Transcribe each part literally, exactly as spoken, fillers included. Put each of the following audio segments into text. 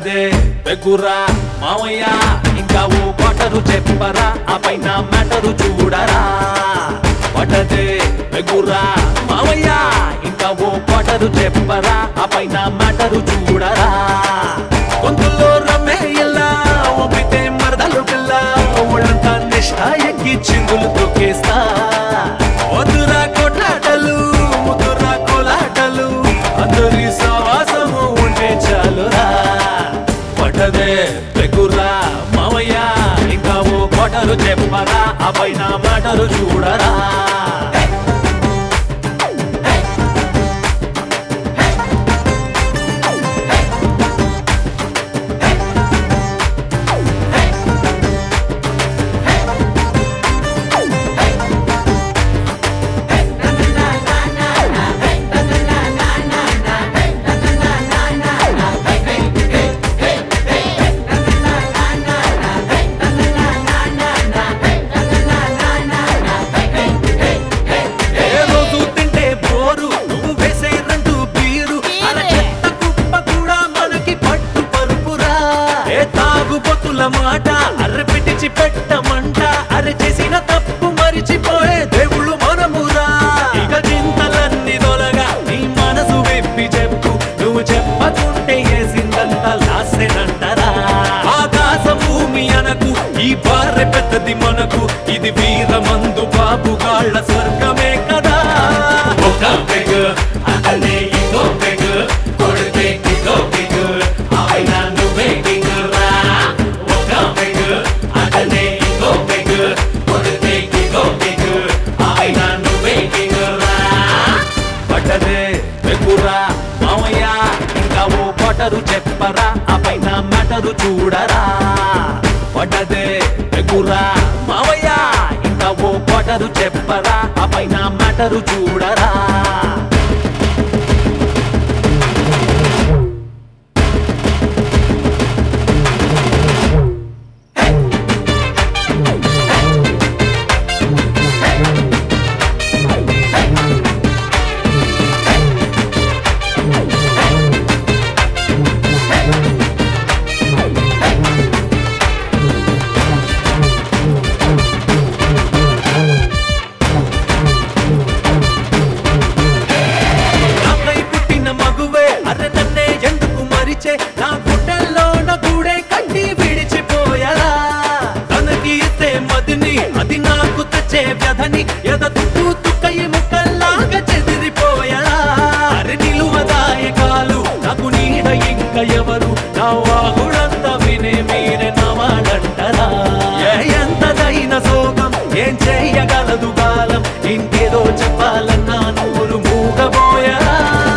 పడ్డదే పెగురా మావయ్య ఇంకా ఓ కొటరు చెప్పరా ఆ పైన మ్యాటరు చూడరా పడ్డదే పెగురా మావయ్య ఇంకా ఓ కొటరు చెప్పరా ఆ పైన మ్యాటరు చూడరా గొంతుల్లో రమ్మే ఇలా ఊపితే మరదలు పిల్ల ఒళ్ళంతా నిష్ఠ ఎక్కి చిందులు తొక్కేస్తా వద్దురా కొట్లాటలు ముద్దురా కోలాటలు అందరి సవాసము ఉంటే చాలురా పడ్డదే పెగురా మావయ్య ఇంకా ఓ కొటరు చెప్పరా ఆ పైన మాటలు చూడరా మాట అర్రె పెట్టించి పెట్టమంట అరె చేసిన తప్పు మరిచిపోయే దేవుళ్ళు మనమురా ఇక చింతలన్నీ దొలగా నీ మనసు విప్పి చెప్పు నువ్వు చెప్పకుంటే ఏసిందంతా లాసేనంటారా ఆకాశ భూమి అనకు ఈ బార్రె పెద్దది మనకు ఇది వీరమందు బాబు గాళ్ళ స్వర్గమే కదా ఒక పెగ్ అతనే ఇంకో పెగ్ కొడితే ఇంకో పెగ్ ఆయన నువ్వే కింగురా పడ్డదే పెగురా మావయ్య ఇంకా ఓ కొటరు చెప్పరా ఆ పైన మ్యాటరు చూడరా పడ్డదే పెగురా మావయ్య ఇంకా ఓ కొటరు చెప్పరా ఆ పైన మ్యాటరు చూడరా నా గుడ్డల్లో నా గూడే కట్టి విడిచిపోయరా తనకి ఇస్తే మదిని అది నాకు తెచ్చే వ్యధని ఎద తుక్కు తుక్కయి ముక్కల్లాగా చెదిరిపోయరా అరి నిలువదాయకాలు నాకు నీడ ఇంకా ఎవరు నా వాగుడంతా వినే మీరే నవాడంటరా ఎంతదైన సోగం ఏం చెయ్యగలదు కాలం ఇంకేదో చెప్పాలన్నా నూరు మూగబోయరా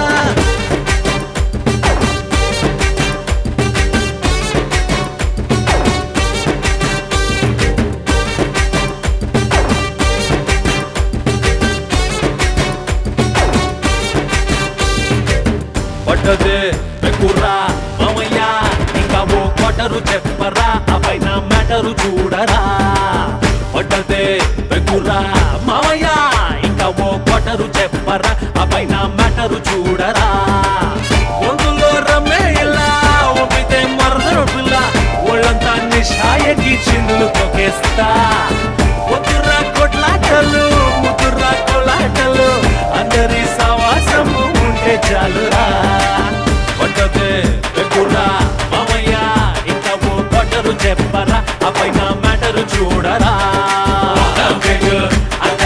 పడ్డదే పెగురా మావయ్య ఇంకా ఓ కొటరు చెప్పరా ఆ పైన మ్యాటరు చూడరా పడ్డదే పెగురా మావయ్య ఇంకా ఓ కొటరు చెప్పరా ఆ పైన మ్యాటరు చూడరా గొంతులో రమ్మే ఇలా ఊపితే మరదలు పిల్ల ఒళ్ళంతా నిషాయకి చిందులు తొక్కేస్తా వద్దురా కొట్లాటలు ముద్దురా కోలాటలు అందరి సవాసము ఉంటే చాలురా పడ్డదే పెగురా మావయ్య ఇంకా ఓ కొటరు చెప్పరా ఆ పైన మ్యాటరు చూడరా